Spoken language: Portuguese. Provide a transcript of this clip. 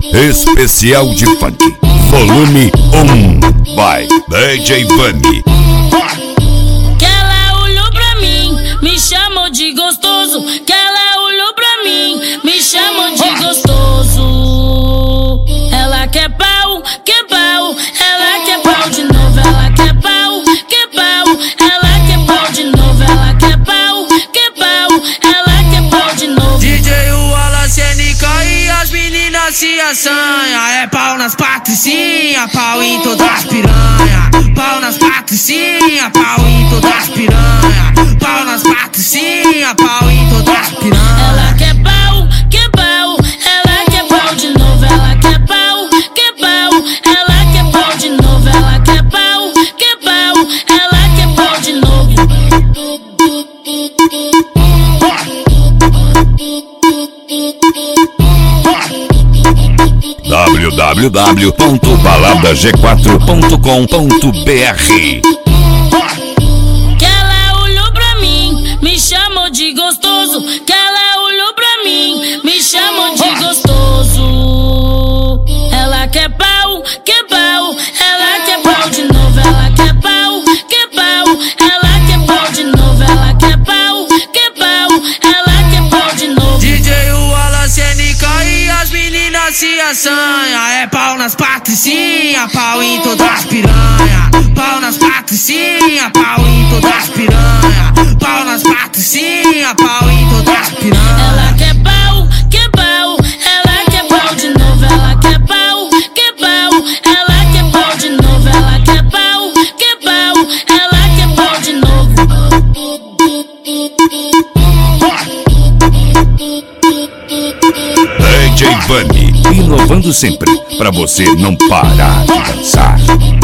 especial de funk, volume 1, by DJ Vani. Que ela olhou pra mim, me chamou de gostoso. Que ela olhou pra mim, me chamou de gostoso. Ela quer pau, quer pau. Ela quer pau de novo, ela quer pau, quer pau. Ela quer pau de novo, ela quer pau, quer pau. Ela quer pau de novo. DJ Wallace, NK e as meninas se assanha. É pau nas patricinha, pau em todas as piranha. Pau nas patricinha, pau em todas as piranha. Pau nas patricinha, pau em todas as piranha. Ela quer pau, quer pau. Ela quer pau de novo, ela quer pau, quer pau. Ela quer pau de novo, ela quer pau, quer pau. Ela quer pau de novo. www.baladag4.com.br. Que ela olhou pra mim, me chamou de gostoso. Que ela olhou pra mim, me chamou de gostoso. Ela quer pau, quer pau. Ela quer pau de novo, ela quer pau, quer pau. Ela quer pau de novo, ela quer pau, quer pau. Ela quer pau de novo. DJ Wallace, NK e as meninas se assanha. É pau nas patricinha, pau em todas as piranha. Pau nas patricinha, pau em todas as piranha. Pau nas patricinha, pau em todas as piranha. Ela quer pau, quer pau. Ela quer pau de novo, ela quer pau, quer pau. Ela quer pau de novo, ela quer pau, quer pau. Ela quer pau de novo. DJ Vani, inovando sempre, pra você não parar de dançar.